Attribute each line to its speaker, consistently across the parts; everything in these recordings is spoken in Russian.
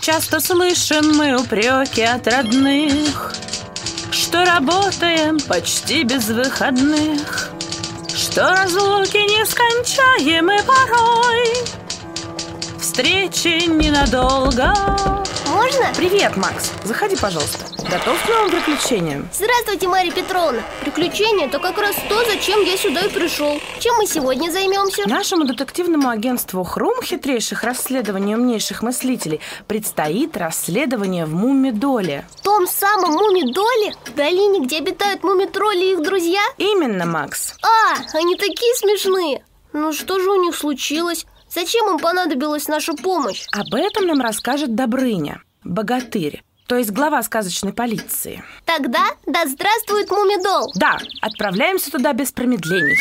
Speaker 1: Часто слышим мы упреки от родных, что работаем почти без выходных, что разлуки нескончаемы порой, встречи ненадолго.
Speaker 2: Можно?
Speaker 1: Привет, Макс. Заходи, пожалуйста. Готов к новым приключениям?
Speaker 2: Здравствуйте, Марья Петровна. Приключения – это как раз то, зачем я сюда и пришел. Чем мы сегодня займемся?
Speaker 1: Нашему детективному агентству «Хрум» хитрейших расследований умнейших мыслителей предстоит расследование в Мумидоле.
Speaker 2: В том самом Мумидоле? В долине, где обитают мумитроли и их друзья?
Speaker 1: Именно, Макс.
Speaker 2: Они такие смешные. Ну что же у них случилось? Зачем им понадобилась наша помощь?
Speaker 1: Об этом нам расскажет Добрыня, богатырь, то есть глава сказочной полиции.
Speaker 2: Тогда да здравствует Мумидол!
Speaker 1: Да, отправляемся туда без промедлений.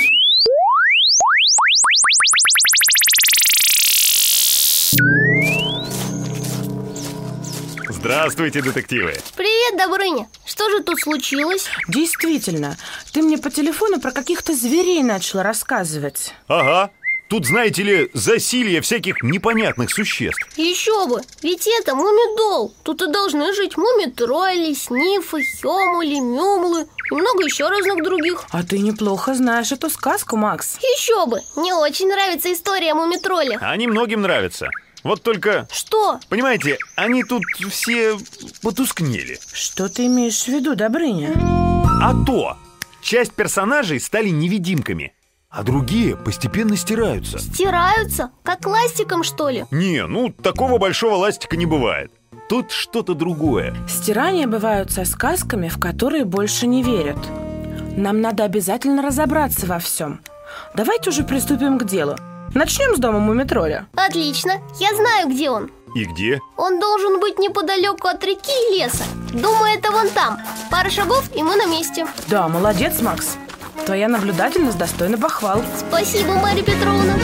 Speaker 3: Здравствуйте, детективы!
Speaker 2: Привет, Добрыня! Что же тут случилось?
Speaker 1: Действительно, ты мне по телефону про каких-то зверей начала рассказывать.
Speaker 3: Ага, тут, знаете ли, засилье всяких непонятных существ.
Speaker 2: Еще бы, ведь это Мумидол. Тут и должны жить мумитроли, снифы, хемули, мюмлы и много еще разных других.
Speaker 1: А ты неплохо знаешь эту сказку, Макс.
Speaker 2: Еще бы, мне очень нравится история о мумитролях.
Speaker 3: Они многим нравятся. Вот только,
Speaker 2: Что?
Speaker 3: понимаете, они тут все потускнели.
Speaker 1: Что ты имеешь в виду, Добрыня?
Speaker 3: А то, часть персонажей стали невидимками, а другие постепенно стираются.
Speaker 2: Стираются? Как ластиком, что ли?
Speaker 3: Не, ну такого большого ластика не бывает. Тут что-то другое.
Speaker 1: Стирания бывают со сказками, в которые больше не верят. Нам надо обязательно разобраться во всем. Давайте уже приступим к делу. Начнем с дома Мумитроля.
Speaker 2: Отлично, я знаю, где он.
Speaker 3: И где?
Speaker 2: Он должен быть неподалеку от реки и леса. Думаю, это вон там. Пара шагов, и мы на месте.
Speaker 1: Да, молодец, Макс. Твоя наблюдательность достойна похвал.
Speaker 2: Спасибо, Марья Петровна.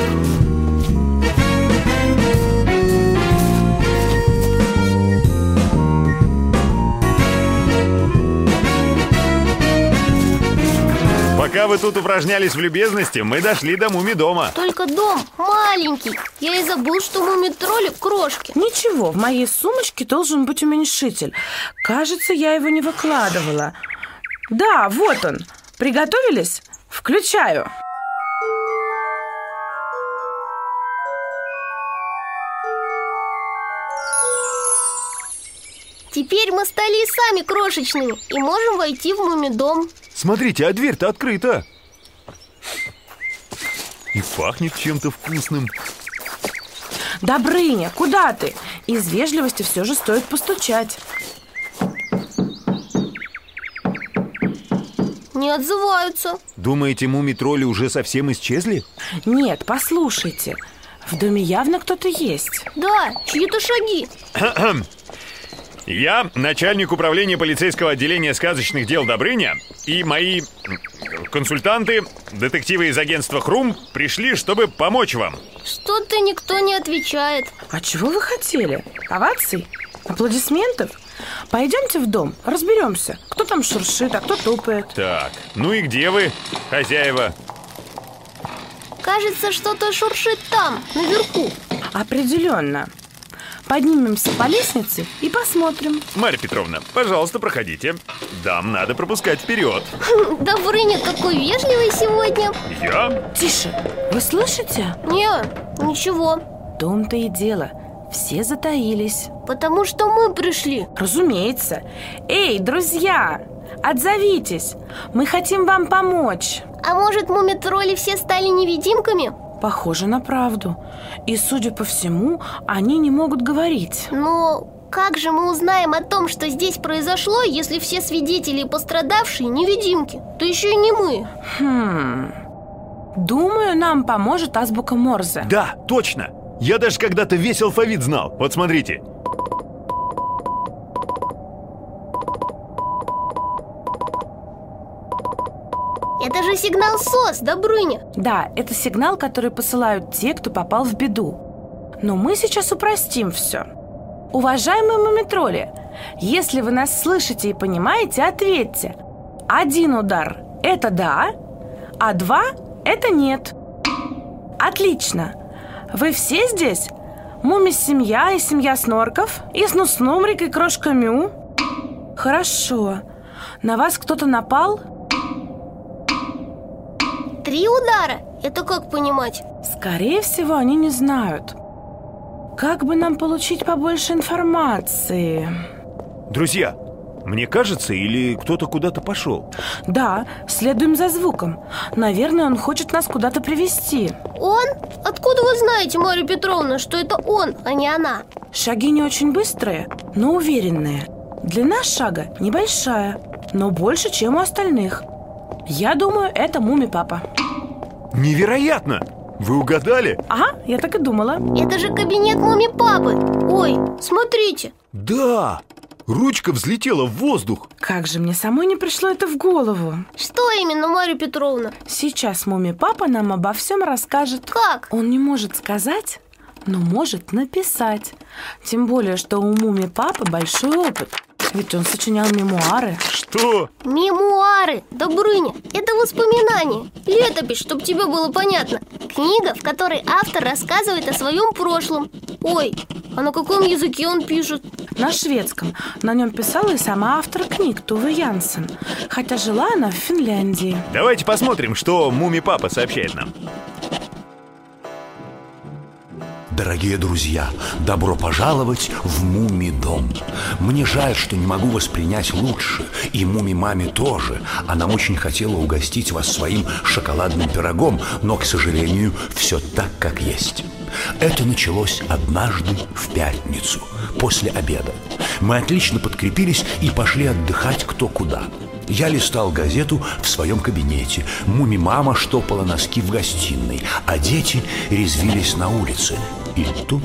Speaker 3: Пока вы тут упражнялись в любезности, мы дошли до Мумидома.
Speaker 2: Только дом маленький. Я и забыл, что мумитроли крошки.
Speaker 1: Ничего, в моей сумочке должен быть уменьшитель. Кажется, я его не выкладывала. Да, вот он. Приготовились? Включаю.
Speaker 2: Теперь мы стали и сами крошечными и можем войти в Мумидом.
Speaker 3: Смотрите, а дверь-то открыта. И пахнет чем-то вкусным.
Speaker 1: Добрыня, куда ты? Из вежливости все же стоит постучать.
Speaker 2: Не отзываются.
Speaker 3: Думаете, мумитроли уже совсем исчезли?
Speaker 1: Нет, послушайте. В доме явно кто-то есть.
Speaker 2: Да, чьи-то шаги.
Speaker 3: Я начальник управления полицейского отделения сказочных дел Добрыня, и мои консультанты, детективы из агентства «Хрум», пришли, чтобы помочь вам.
Speaker 2: Что-то никто не отвечает.
Speaker 1: А чего вы хотели? Оваций? Аплодисментов? Пойдемте в дом, разберемся. Кто там шуршит, а кто топает.
Speaker 3: Так, ну и где вы, хозяева?
Speaker 2: Кажется, что-то шуршит там, наверху.
Speaker 1: Определенно. Поднимемся по лестнице и посмотрим.
Speaker 3: Марья Петровна, пожалуйста, проходите. Дам надо пропускать вперед.
Speaker 2: Добрыня такой вежливый сегодня.
Speaker 3: Я?
Speaker 1: Тише, вы слышите?
Speaker 2: Не, ничего.
Speaker 1: В том-то и дело. Все затаились.
Speaker 2: Потому что мы пришли.
Speaker 1: Разумеется. Эй, друзья, отзовитесь. Мы хотим вам помочь.
Speaker 2: А может, мумитроли все стали невидимками?
Speaker 1: Похоже на правду. И, судя по всему, они не могут говорить.
Speaker 2: Но как же мы узнаем о том, что здесь произошло, если все свидетели и пострадавшие невидимки? Да еще и не мы.
Speaker 1: Думаю, нам поможет азбука Морзе.
Speaker 3: Да, точно. Я даже когда-то весь алфавит знал. Вот смотрите.
Speaker 2: Это же сигнал СОС, Добрыня.
Speaker 1: Да, это сигнал, который посылают те, кто попал в беду. Но мы сейчас упростим все. Уважаемые мумитроли, если вы нас слышите и понимаете, ответьте. 1 удар – это да, а 2 – это нет. Отлично. Вы все здесь? Муми-семья и семья Снорков, и Снус-Нумрик, и Крошка Мю. Хорошо. На вас кто-то напал?
Speaker 2: 3 удара? Это как понимать?
Speaker 1: Скорее всего, они не знают. Как бы нам получить побольше информации?
Speaker 3: Друзья, мне кажется, или кто-то куда-то пошел?
Speaker 1: Да, следуем за звуком. Наверное, он хочет нас куда-то привести.
Speaker 2: Он? Откуда вы знаете, Марья Петровна, что это он, а не она?
Speaker 1: Шаги не очень быстрые, но уверенные. Длина шага небольшая, но больше, чем у остальных. Я думаю, это Муми-папа.
Speaker 3: Невероятно! Вы угадали?
Speaker 1: Ага, я так и думала.
Speaker 2: Это же кабинет Муми-папы. Ой, смотрите.
Speaker 3: Да! Ручка взлетела в воздух.
Speaker 1: Как же мне самой не пришло это в голову.
Speaker 2: Что именно, Марья Петровна?
Speaker 1: Сейчас Муми-папа нам обо всем расскажет.
Speaker 2: Как?
Speaker 1: Он не может сказать, но может написать. Тем более, что у Муми-папы большой опыт. Ведь он сочинял мемуары.
Speaker 3: Что?
Speaker 2: Мемуары, Добрыня, это воспоминания. Летопись, чтобы тебе было понятно. Книга, в которой автор рассказывает о своем прошлом. Ой, а на каком языке он пишет?
Speaker 1: На шведском. На нем писала и сама автор книг Туве Янсен. Хотя жила она в Финляндии.
Speaker 3: Давайте посмотрим, что Муми-папа сообщает нам.
Speaker 4: Дорогие друзья, добро пожаловать в Муми-дом. Мне жаль, что не могу воспринять лучше, и Муми-маме тоже. Она очень хотела угостить вас своим шоколадным пирогом, но, к сожалению, все так, как есть. Это началось однажды в пятницу, после обеда. Мы отлично подкрепились и пошли отдыхать кто куда. Я листал газету в своем кабинете. Муми-мама штопала носки в гостиной, а дети резвились на улице. И тут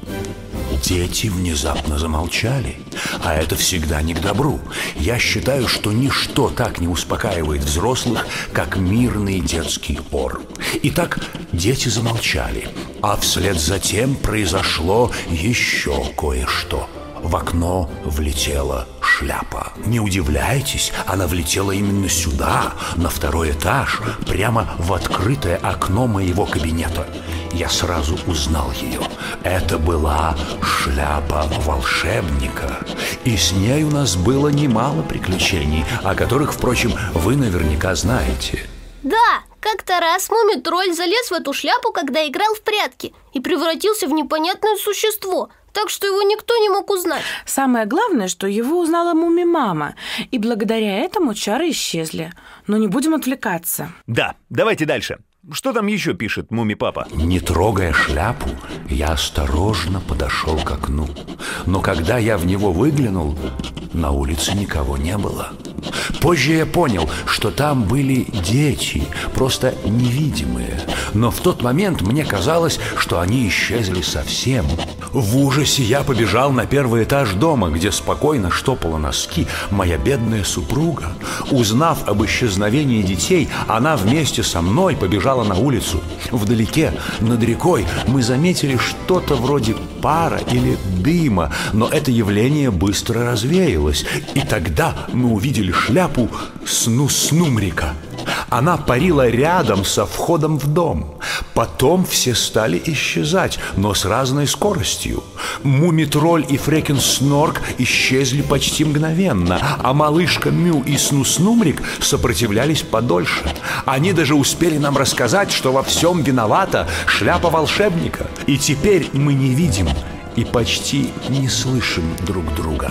Speaker 4: дети внезапно замолчали. А это всегда не к добру. Я считаю, что ничто так не успокаивает взрослых, как мирный детский ор. Итак, дети замолчали, а вслед за тем произошло еще кое-что. В окно влетела шляпа. Не удивляйтесь, она влетела именно сюда, на 2-й этаж, прямо в открытое окно моего кабинета. Я сразу узнал ее. Это была шляпа волшебника. И с ней у нас было немало приключений, о которых, впрочем, вы наверняка знаете.
Speaker 2: Да, как-то раз Муми-тролль залез в эту шляпу, когда играл в прятки, и превратился в непонятное существо, так что его никто не мог узнать.
Speaker 1: Самое главное, что его узнала Муми-мама, и благодаря этому чары исчезли. Но не будем отвлекаться.
Speaker 3: Да, давайте дальше. Что там еще пишет Муми-папа?
Speaker 4: Не трогая шляпу, я осторожно подошел к окну. Но когда я в него выглянул, на улице никого не было. Позже я понял, что там были дети, просто невидимые. Но в тот момент мне казалось, что они исчезли совсем. В ужасе я побежал на 1-й этаж дома, где спокойно штопала носки моя бедная супруга. Узнав об исчезновении детей, она вместе со мной побежала на улицу. Вдалеке, над рекой, мы заметили что-то вроде пара или дыма, но это явление быстро развеялось. И тогда мы увидели шляпу Снус-Нумрика. Она парила рядом со входом в дом. Потом все стали исчезать, но с разной скоростью. Муми-тролль и Фрекен Снорк исчезли почти мгновенно, а малышка Мю и Снус-Нумрик сопротивлялись подольше. Они даже успели нам рассказать, что во всем виновата шляпа волшебника. И теперь мы не видим и почти не слышим друг друга.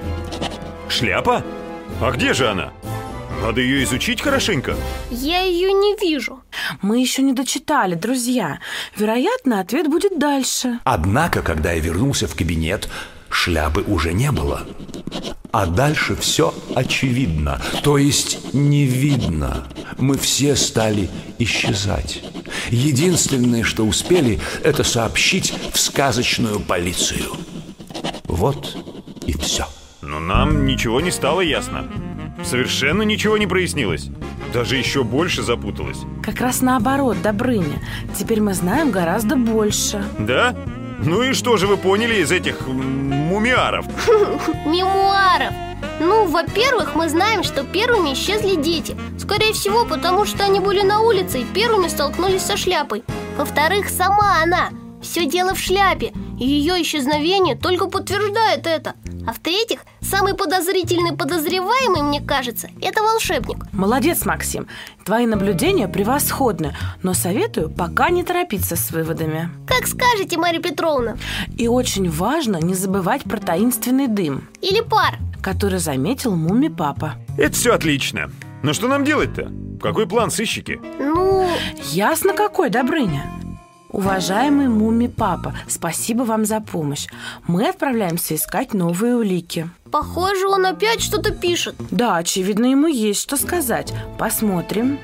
Speaker 3: Шляпа? А где же она? Надо ее изучить хорошенько.
Speaker 2: Я ее не вижу.
Speaker 1: Мы еще не дочитали, друзья. Вероятно, ответ будет дальше.
Speaker 4: Однако, когда я вернулся в кабинет, шляпы уже не было. А дальше все очевидно, то есть не видно. Мы все стали исчезать. Единственное, что успели, это сообщить в сказочную полицию. Вот и все.
Speaker 3: Но нам ничего не стало ясно. Совершенно ничего не прояснилось. Даже еще больше запуталось.
Speaker 1: Как раз наоборот, Добрыня. Теперь мы знаем гораздо больше.
Speaker 3: Да? Ну и что же вы поняли из этих мумиаров?
Speaker 2: Мемуаров. Ну, во-первых, мы знаем, что первыми исчезли дети. Скорее всего, потому что они были на улице и первыми столкнулись со шляпой. Во-вторых, сама она. Все дело в шляпе. И ее исчезновение только подтверждает это. А в-третьих, самый подозрительный подозреваемый, мне кажется, это волшебник.
Speaker 1: Молодец, Максим. Твои наблюдения превосходны, но советую пока не торопиться с выводами.
Speaker 2: Как скажете, Марья Петровна.
Speaker 1: И очень важно не забывать про таинственный дым,
Speaker 2: Или пар.
Speaker 1: который заметил Муми-папа.
Speaker 3: Это все отлично. Но что нам делать-то? Какой план, сыщики?
Speaker 2: Ну,
Speaker 1: Ясно какой, Добрыня. Уважаемый Муми-папа, спасибо вам за помощь. Мы отправляемся искать новые улики.
Speaker 2: похоже, он опять что-то пишет.
Speaker 1: Да, очевидно, ему есть что сказать. Посмотрим.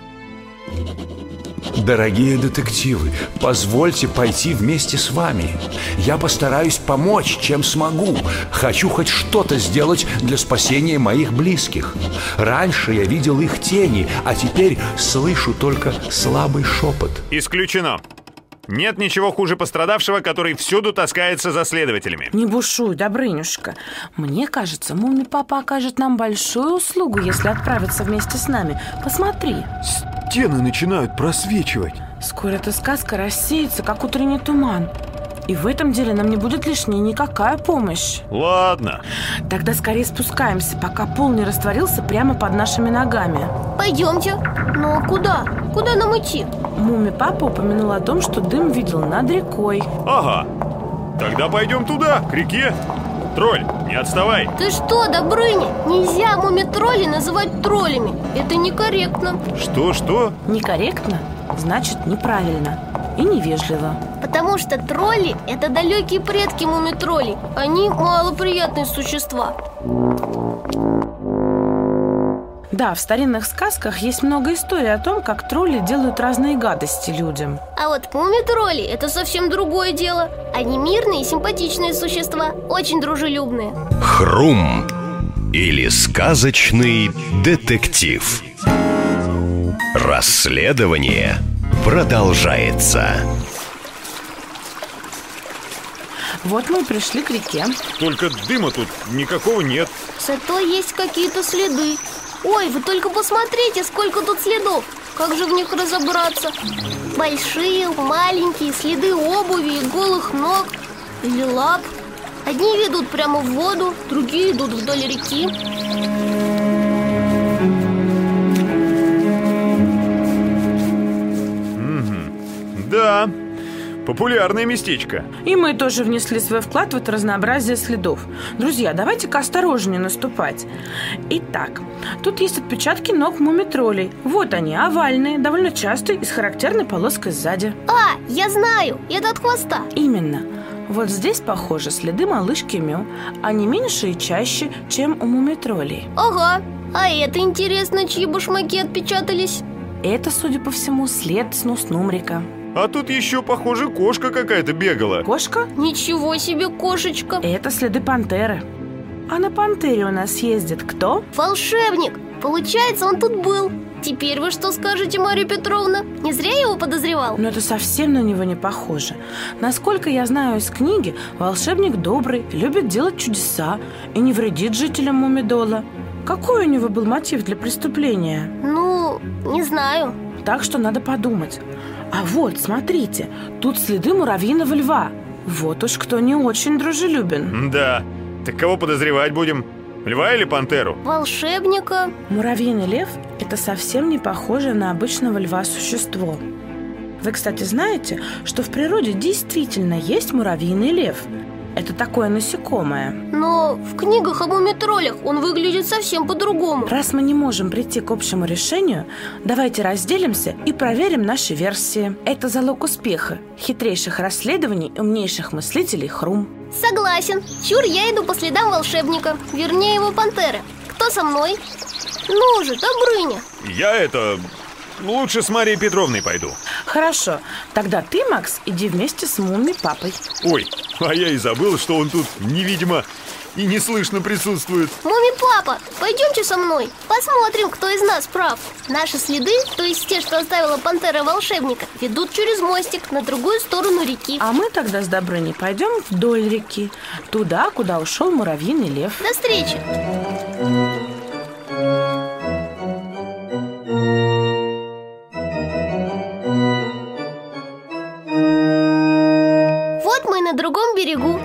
Speaker 4: Дорогие детективы, позвольте пойти вместе с вами. Я постараюсь помочь, чем смогу. Хочу хоть что-то сделать для спасения моих близких. Раньше я видел их тени, а теперь слышу только слабый шепот.
Speaker 3: Исключено. Нет ничего хуже пострадавшего, который всюду таскается за следователями.
Speaker 1: Не бушуй, Добрынюшка. Мне кажется, Муми-папа окажет нам большую услугу, если отправится вместе с нами. Посмотри.
Speaker 5: Стены начинают просвечивать.
Speaker 1: Скоро эта сказка рассеется, как утренний туман. И в этом деле нам не будет лишней никакая помощь.
Speaker 3: Ладно.
Speaker 1: Тогда скорее спускаемся, пока пол не растворился прямо под нашими ногами.
Speaker 2: Пойдемте. Но куда? Куда нам идти?
Speaker 1: Муми-папа упомянул о том, что дым видел над рекой.
Speaker 3: Ага. Тогда пойдем туда, к реке. Тролль, не отставай.
Speaker 2: Ты что, Добрыня? Нельзя муми-троллей называть троллями. Это некорректно.
Speaker 3: Что?
Speaker 1: Некорректно, значит неправильно и невежливо.
Speaker 2: Потому что тролли – это далекие предки муми-троллей. Они малоприятные существа.
Speaker 1: Да, в старинных сказках есть много историй о том, как тролли делают разные гадости людям.
Speaker 2: А вот муми-тролли – это совсем другое дело. Они мирные и симпатичные существа, очень дружелюбные.
Speaker 6: Хрум или сказочный детектив. Расследование продолжается.
Speaker 1: Вот мы и пришли к реке.
Speaker 3: Только дыма тут никакого нет.
Speaker 2: Зато есть какие-то следы. Ой, вы только посмотрите, сколько тут следов. Как же в них разобраться? Большие, маленькие, следы обуви и голых ног. Или лап. Одни ведут прямо в воду, другие идут вдоль реки.
Speaker 3: Да, популярное местечко.
Speaker 1: И мы тоже внесли свой вклад в это разнообразие следов. Друзья, давайте-ка осторожнее наступать. Итак, тут есть отпечатки ног муми-троллей. Вот они, овальные, довольно частые и с характерной полоской сзади.
Speaker 2: А, я знаю, это от хвоста.
Speaker 1: Именно. Вот здесь, похоже, следы малышки Мю. Они меньше и чаще, чем у муми-троллей.
Speaker 2: Ага, а это интересно, чьи башмаки отпечатались.
Speaker 1: Это, судя по всему, след с Нуснумрика.
Speaker 3: А тут еще, похоже, кошка какая-то бегала.
Speaker 1: Кошка?
Speaker 2: Ничего себе, кошечка.
Speaker 1: Это следы пантеры. А на пантере у нас ездит кто?
Speaker 2: Волшебник. Получается, он тут был. Теперь вы что скажете, Марья Петровна? Не зря я его подозревал?
Speaker 1: Но это совсем на него не похоже. Насколько я знаю из книги, волшебник добрый, любит делать чудеса и не вредит жителям Мумидола. Какой у него был мотив для преступления?
Speaker 2: Ну, не знаю.
Speaker 1: Так что надо подумать. А вот, смотрите, тут следы муравьиного льва. Вот уж кто не очень дружелюбен.
Speaker 3: Да. Так кого подозревать будем? Льва или пантеру?
Speaker 2: Волшебника.
Speaker 1: Муравьиный лев – это совсем не похожее на обычного льва существо. Вы, кстати, знаете, что в природе действительно есть муравьиный лев? Это такое насекомое.
Speaker 2: Но в книгах о муми-троллях он выглядит совсем по-другому.
Speaker 1: Раз мы не можем прийти к общему решению, давайте разделимся и проверим наши версии. Это залог успеха, хитрейших расследований и умнейших мыслителей Хрум.
Speaker 2: Согласен. Чур, я иду по следам волшебника. Вернее, его пантеры. Кто со мной? Ну же, Добрыня.
Speaker 3: Я лучше с Марьей Петровной пойду.
Speaker 1: Хорошо, тогда ты, Макс, иди вместе с Муми-папой.
Speaker 3: Ой, а я и забыл, что он тут невидимо и неслышно присутствует.
Speaker 2: Муми-папа, пойдемте со мной. Посмотрим, кто из нас прав. Наши следы, то есть те, что оставила пантера волшебника, ведут через мостик на другую сторону реки.
Speaker 1: А мы тогда с Добрыней пойдем вдоль реки, туда, куда ушел муравьиный лев.
Speaker 2: До встречи. Вот мы на другом берегу.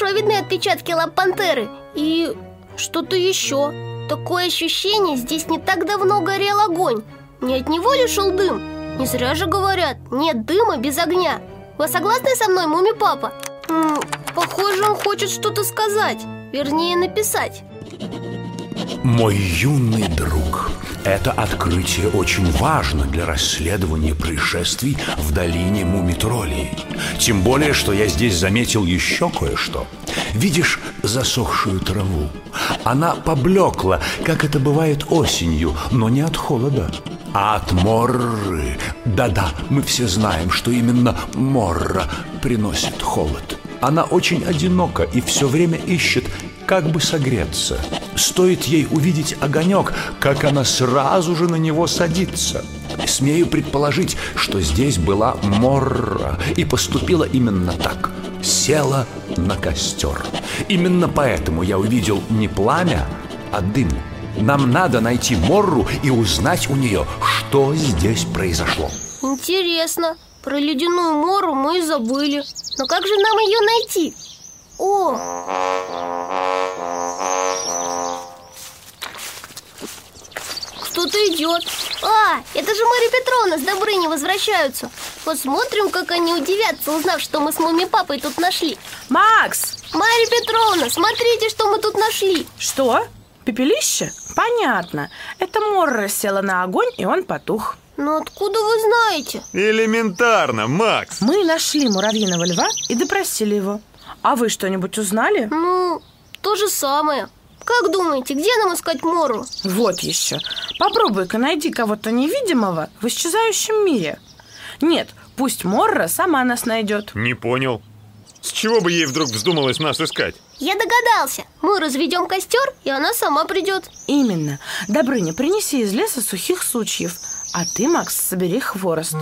Speaker 2: хорошо видны отпечатки лап пантеры. И что-то еще. Такое ощущение, здесь не так давно горел огонь. Не от него ли шел дым? Не зря же говорят, нет дыма без огня. Вы согласны со мной, Муми-папа? Похоже, он хочет что-то сказать. Вернее, написать.
Speaker 4: Мой юный друг, это открытие очень важно для расследования происшествий в долине Мумитролей. Тем более, что я здесь заметил еще кое-что. Видишь засохшую траву? Она поблекла, как это бывает осенью, но не от холода, а от морры. Да-да, мы все знаем, что именно морра приносит холод. Она очень одинока и все время ищет, как бы согреться. Стоит ей увидеть огонек, как она сразу же на него садится. Смею предположить, что здесь была морра и поступила именно так. Села на костер. Именно поэтому я увидел не пламя, а дым. Нам надо найти морру и узнать у нее, что здесь произошло.
Speaker 2: Интересно. Про ледяную морру мы и забыли. Но как же нам ее найти? О! Кто-то идет. Это же Марья Петровна с Добрыней возвращаются. Посмотрим, как они удивятся, узнав, что мы с Муми-папой тут нашли.
Speaker 1: Макс!
Speaker 2: Марья Петровна, смотрите, что мы тут нашли.
Speaker 1: Что? Пепелище? Понятно. Это морра села на огонь, и он потух.
Speaker 2: Но откуда вы знаете?
Speaker 3: Элементарно, Макс.
Speaker 1: Мы нашли муравьиного льва и допросили его. А вы что-нибудь узнали?
Speaker 2: То же самое. Как думаете, где нам искать морру?
Speaker 1: Вот еще. Попробуй-ка найди кого-то невидимого в исчезающем мире. Нет, пусть морра сама нас найдет.
Speaker 3: Не понял. С чего бы ей вдруг вздумалось нас искать?
Speaker 2: Я догадался. Мы разведем костер, и она сама придет.
Speaker 1: Именно. Добрыня, принеси из леса сухих сучьев. А ты, Макс, собери хворост.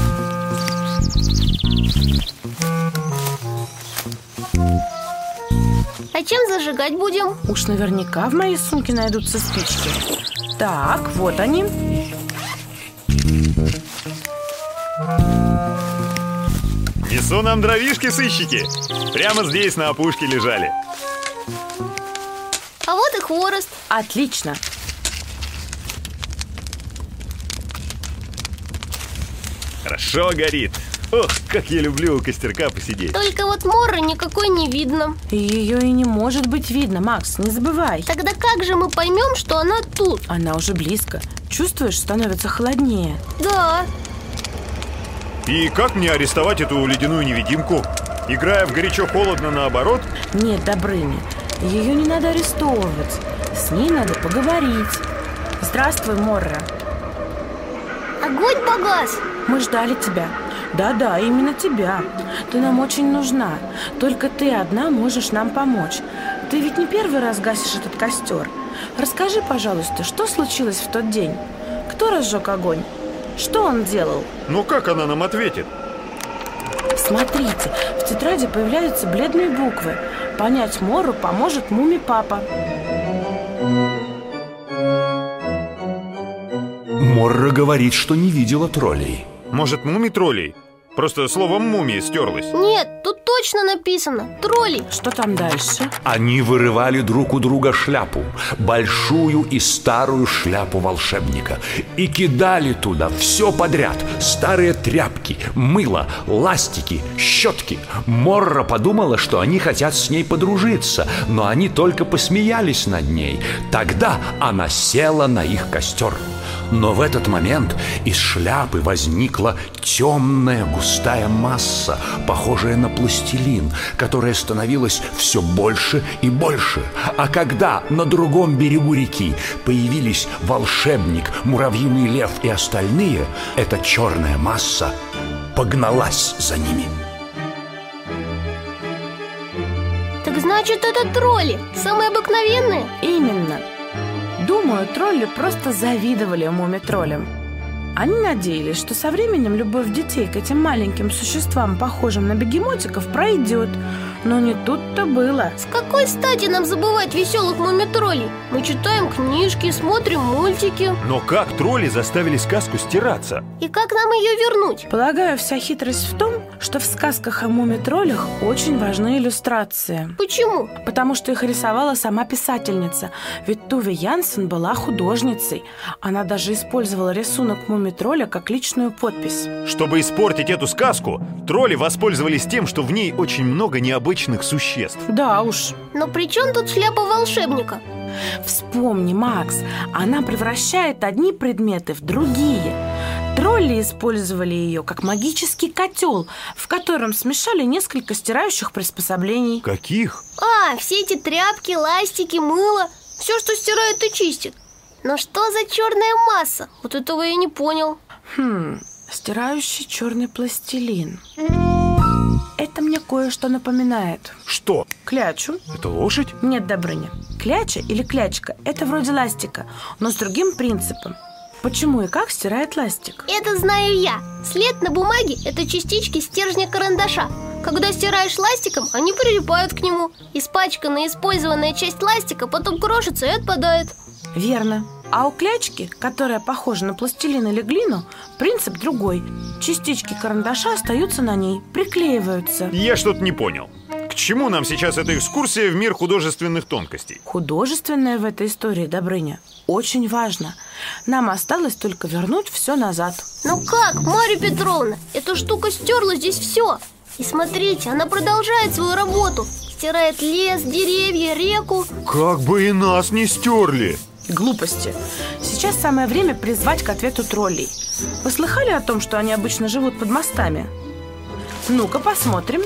Speaker 2: А чем зажигать будем?
Speaker 1: Уж наверняка в моей сумке найдутся спички. Так, вот они.
Speaker 3: Несу нам дровишки, сыщики. Прямо здесь на опушке лежали.
Speaker 2: А вот и хворост.
Speaker 1: Отлично.
Speaker 3: Хорошо горит. Ох, как я люблю у костерка посидеть.
Speaker 2: Только вот морры никакой не видно.
Speaker 1: Ее и не может быть видно, Макс, не забывай.
Speaker 2: Тогда как же мы поймем, что она тут?
Speaker 1: Она уже близко. Чувствуешь, становится холоднее.
Speaker 2: Да.
Speaker 3: И как мне арестовать эту ледяную невидимку? Играя в горячо-холодно наоборот?
Speaker 1: Нет, Добрыня, ее не надо арестовывать. С ней надо поговорить. Здравствуй, Морра.
Speaker 2: Огонь погас.
Speaker 1: Мы ждали тебя. Да-да, именно тебя. Ты нам очень нужна. Только ты одна можешь нам помочь. Ты ведь не первый раз гасишь этот костер. Расскажи, пожалуйста, что случилось в тот день? Кто разжег огонь? Что он делал?
Speaker 3: Ну как она нам ответит?
Speaker 1: Смотрите, в тетради появляются бледные буквы. Понять Морру поможет Муми-папа.
Speaker 4: Морра говорит, что не видела троллей.
Speaker 3: Может, муми-троллей? Просто словом «мумия» стерлось.
Speaker 2: Нет, тут точно написано тролли.
Speaker 1: Что там дальше?
Speaker 4: Они вырывали друг у друга шляпу, большую и старую шляпу волшебника, и кидали туда все подряд: старые тряпки, мыло, ластики, щетки. Морра подумала, что они хотят с ней подружиться, но они только посмеялись над ней. Тогда она села на их костер. Но в этот момент из шляпы возникла темная густая масса, похожая на пластилин, которая становилась все больше и больше. А когда на другом берегу реки появились волшебник, муравьиный лев и остальные, эта черная масса погналась за ними.
Speaker 2: Так значит, это тролли, самые обыкновенные?
Speaker 1: Именно. Думаю, тролли просто завидовали муми-троллям. Они надеялись, что со временем любовь детей к этим маленьким существам, похожим на бегемотиков, пройдет. Но не тут-то было.
Speaker 2: С какой стати нам забывать веселых муми-троллей? Мы читаем книжки, смотрим мультики.
Speaker 3: Но как тролли заставили сказку стираться?
Speaker 2: И как нам ее вернуть?
Speaker 1: Полагаю, вся хитрость в том, что в сказках о муми-троллях очень важны иллюстрации.
Speaker 2: Почему?
Speaker 1: Потому что их рисовала сама писательница. Ведь Туве Янсен была художницей. Она даже использовала рисунок муми-тролля как личную подпись.
Speaker 3: Чтобы испортить эту сказку, тролли воспользовались тем, что в ней очень много необычных существ.
Speaker 1: Да уж.
Speaker 2: Но при чем тут шляпа волшебника?
Speaker 1: Вспомни, Макс, она превращает одни предметы в другие. Тролли использовали ее как магический котел, в котором смешали несколько стирающих приспособлений.
Speaker 3: Каких?
Speaker 2: Все эти тряпки, ластики, мыло. Все, что стирает и чистит. Но что за черная масса? Вот этого я не понял.
Speaker 1: Стирающий черный пластилин. Это мне кое-что напоминает.
Speaker 3: Что?
Speaker 1: Клячу.
Speaker 3: Это лошадь?
Speaker 1: Нет, Добрыня. Кляча или клячка – это вроде ластика, но с другим принципом. Почему и как стирает ластик?
Speaker 2: Это знаю я. След на бумаге – это частички стержня карандаша. Когда стираешь ластиком, они прилипают к нему. Испачканная, использованная часть ластика потом крошится и отпадает.
Speaker 1: Верно. А у клячки, которая похожа на пластилин или глину, принцип другой. Частички карандаша остаются на ней, приклеиваются.
Speaker 3: Я что-то не понял. К чему нам сейчас эта экскурсия в мир художественных тонкостей?
Speaker 1: Художественное в этой истории, Добрыня, очень важно. Нам осталось только вернуть все назад.
Speaker 2: Ну как, Марья Петровна? Эта штука стерла здесь все. И смотрите, она продолжает свою работу. Стирает лес, деревья, реку.
Speaker 3: Как бы и нас не стерли.
Speaker 1: Глупости. Сейчас самое время призвать к ответу троллей. Вы слыхали о том, что они обычно живут под мостами? Ну-ка, посмотрим.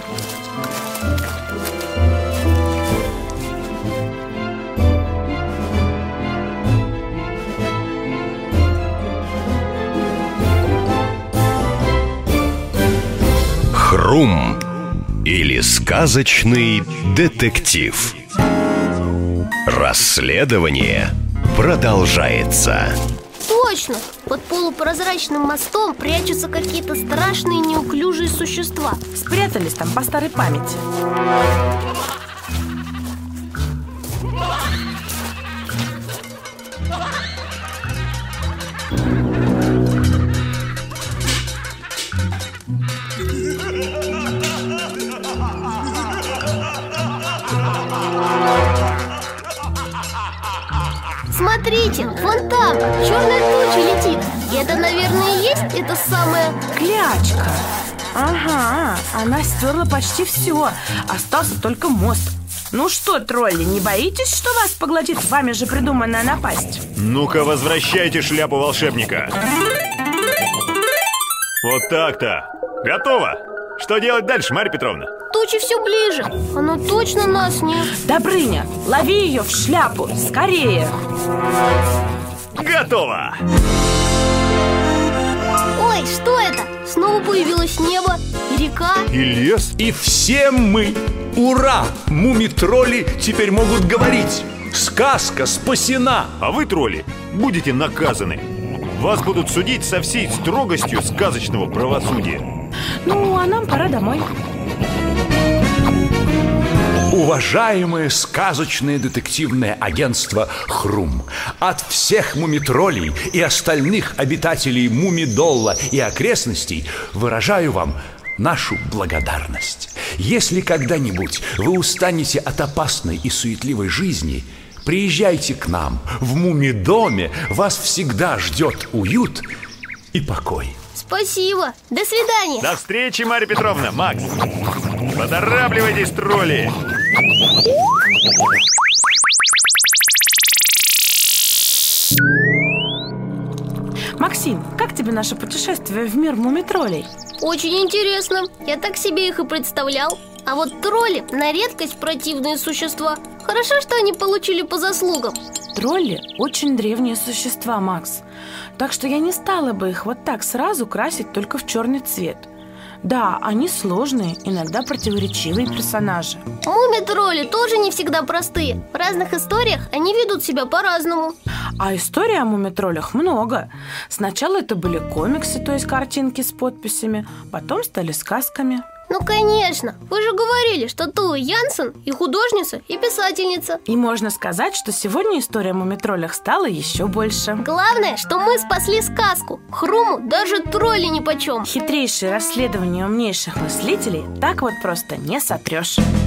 Speaker 6: Хрум или сказочный детектив. Расследование продолжается.
Speaker 2: Точно! Под полупрозрачным мостом прячутся какие-то страшные неуклюжие существа.
Speaker 1: Спрятались там по старой памяти.
Speaker 2: Смотрите, вон там черная туча летит. И это, наверное, и есть это самое...
Speaker 1: Клячка. Ага, она стерла почти все. Остался только мост. Ну что, тролли, не боитесь, что вас поглотит вами же придуманная напасть?
Speaker 3: Ну-ка, возвращайте шляпу волшебника. Вот так-то. Готово. Что делать дальше, Марья Петровна?
Speaker 2: Тучи все ближе. Она точно нас не...
Speaker 1: Добрыня, лови ее в шляпу, скорее.
Speaker 3: Готово.
Speaker 2: Ой, что это? Снова появилось небо и река.
Speaker 3: И лес.
Speaker 4: И все мы, ура! Муми-тролли теперь могут говорить. Сказка спасена.
Speaker 3: А вы, тролли, будете наказаны. Вас будут судить со всей строгостью сказочного правосудия.
Speaker 1: Ну, а нам пора домой.
Speaker 4: Уважаемое сказочное детективное агентство «Хрум», от всех муми-троллей и остальных обитателей Муми-Долла и окрестностей выражаю вам нашу благодарность. Если когда-нибудь вы устанете от опасной и суетливой жизни, приезжайте к нам. В Муми-доме вас всегда ждет уют и покой.
Speaker 2: Спасибо. До свидания.
Speaker 3: До встречи, Марья Петровна. Макс, поторапливайтесь, тролли.
Speaker 1: Максим, как тебе наше путешествие в мир муми-троллей?
Speaker 2: Очень интересно. Я так себе их и представлял. А вот тролли на редкость противные существа. Хорошо, что они получили по заслугам.
Speaker 1: Тролли – очень древние существа, Макс. Так что я не стала бы их вот так сразу красить только в черный цвет. Да, они сложные, иногда противоречивые персонажи.
Speaker 2: Муми-тролли тоже не всегда простые. В разных историях они ведут себя по-разному.
Speaker 1: А историй о муми-троллях много. Сначала это были комиксы, то есть картинки с подписями, потом стали сказками.
Speaker 2: Ну, конечно, вы же говорили, что Тула Янсен и художница, и писательница.
Speaker 1: И можно сказать, что сегодня история о мумитроллях стала еще больше.
Speaker 2: Главное, что мы спасли сказку. Хруму даже тролли нипочем.
Speaker 1: Хитрейшие расследования умнейших мыслителей так вот просто не сотрешь.